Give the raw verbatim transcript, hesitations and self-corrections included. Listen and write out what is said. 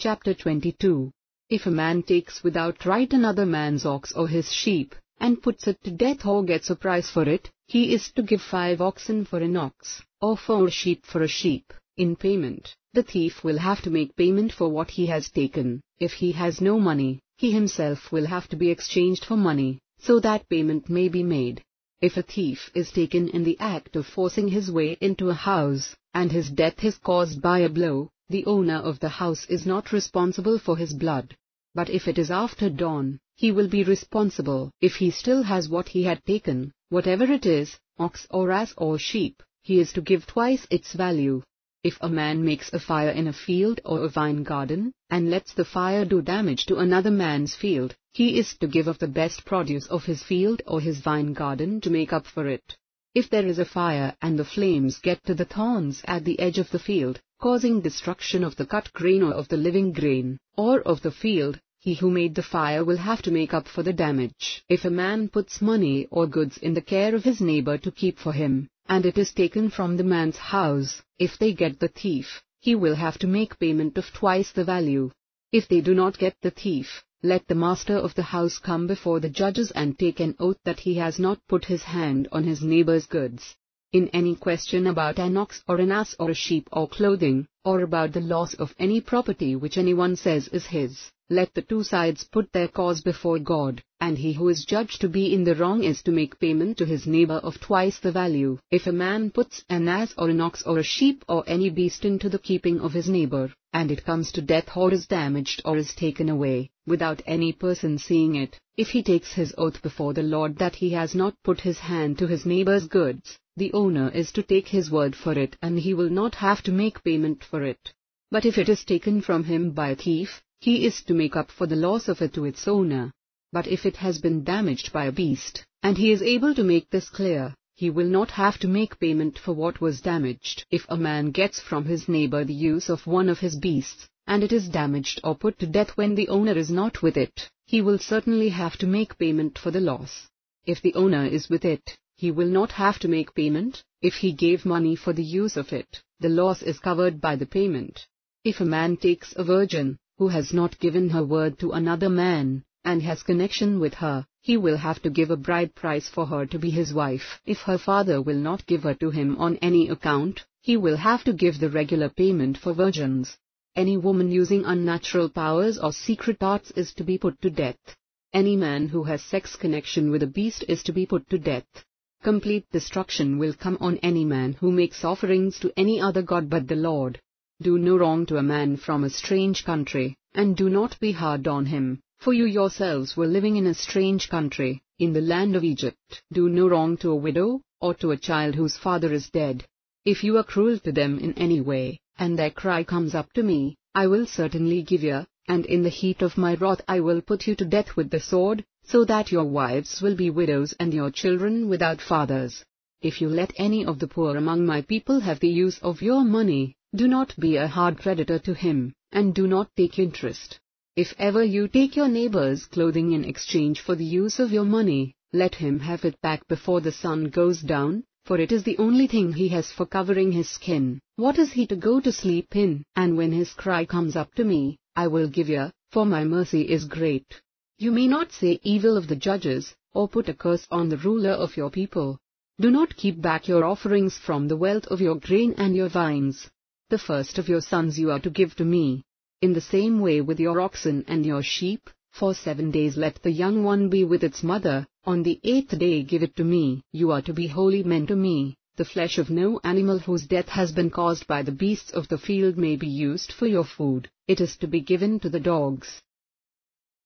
Chapter twenty-two. If a man takes without right another man's ox or his sheep, and puts it to death or gets a price for it, he is to give five oxen for an ox, or four sheep for a sheep, in payment. The thief will have to make payment for what he has taken. If he has no money, he himself will have to be exchanged for money, so that payment may be made. If a thief is taken in the act of forcing his way into a house, and his death is caused by a blow, the owner of the house is not responsible for his blood. But if it is after dawn, he will be responsible. If he still has what he had taken, whatever it is, ox or ass or sheep, he is to give twice its value. If a man makes a fire in a field or a vine garden, and lets the fire do damage to another man's field, he is to give of the best produce of his field or his vine garden to make up for it. If there is a fire and the flames get to the thorns at the edge of the field, causing destruction of the cut grain or of the living grain, or of the field, he who made the fire will have to make up for the damage. If a man puts money or goods in the care of his neighbor to keep for him, and it is taken from the man's house, if they get the thief, he will have to make payment of twice the value. If they do not get the thief, let the master of the house come before the judges and take an oath that he has not put his hand on his neighbor's goods. In any question about an ox or an ass or a sheep or clothing, or about the loss of any property which anyone says is his, let the two sides put their cause before God, and he who is judged to be in the wrong is to make payment to his neighbor of twice the value. If a man puts an ass or an ox or a sheep or any beast into the keeping of his neighbor, and it comes to death or is damaged or is taken away, without any person seeing it, if he takes his oath before the Lord that he has not put his hand to his neighbor's goods, the owner is to take his word for it and he will not have to make payment for it. But if it is taken from him by a thief, he is to make up for the loss of it to its owner. But if it has been damaged by a beast, and he is able to make this clear, he will not have to make payment for what was damaged. If a man gets from his neighbor the use of one of his beasts, and it is damaged or put to death when the owner is not with it, he will certainly have to make payment for the loss. If the owner is with it, he will not have to make payment. If he gave money for the use of it, the loss is covered by the payment. If a man takes a virgin, who has not given her word to another man, and has connection with her, he will have to give a bride price for her to be his wife. If her father will not give her to him on any account, he will have to give the regular payment for virgins. Any woman using unnatural powers or secret arts is to be put to death. Any man who has sex connection with a beast is to be put to death. Complete destruction will come on any man who makes offerings to any other god but the Lord. Do no wrong to a man from a strange country, and do not be hard on him, for you yourselves were living in a strange country, in the land of Egypt. Do no wrong to a widow, or to a child whose father is dead. If you are cruel to them in any way, and their cry comes up to me, I will certainly give ear, and in the heat of my wrath I will put you to death with the sword, so that your wives will be widows and your children without fathers. If you let any of the poor among my people have the use of your money, do not be a hard creditor to him, and do not take interest. If ever you take your neighbor's clothing in exchange for the use of your money, let him have it back before the sun goes down, for it is the only thing he has for covering his skin. What is he to go to sleep in? And when his cry comes up to me, I will give ear, for my mercy is great. You may not say evil of the judges, or put a curse on the ruler of your people. Do not keep back your offerings from the wealth of your grain and your vines. The first of your sons you are to give to me. In the same way with your oxen and your sheep, for seven days let the young one be with its mother, on the eighth day give it to me. You are to be holy men to me. The flesh of no animal whose death has been caused by the beasts of the field may be used for your food. It is to be given to the dogs.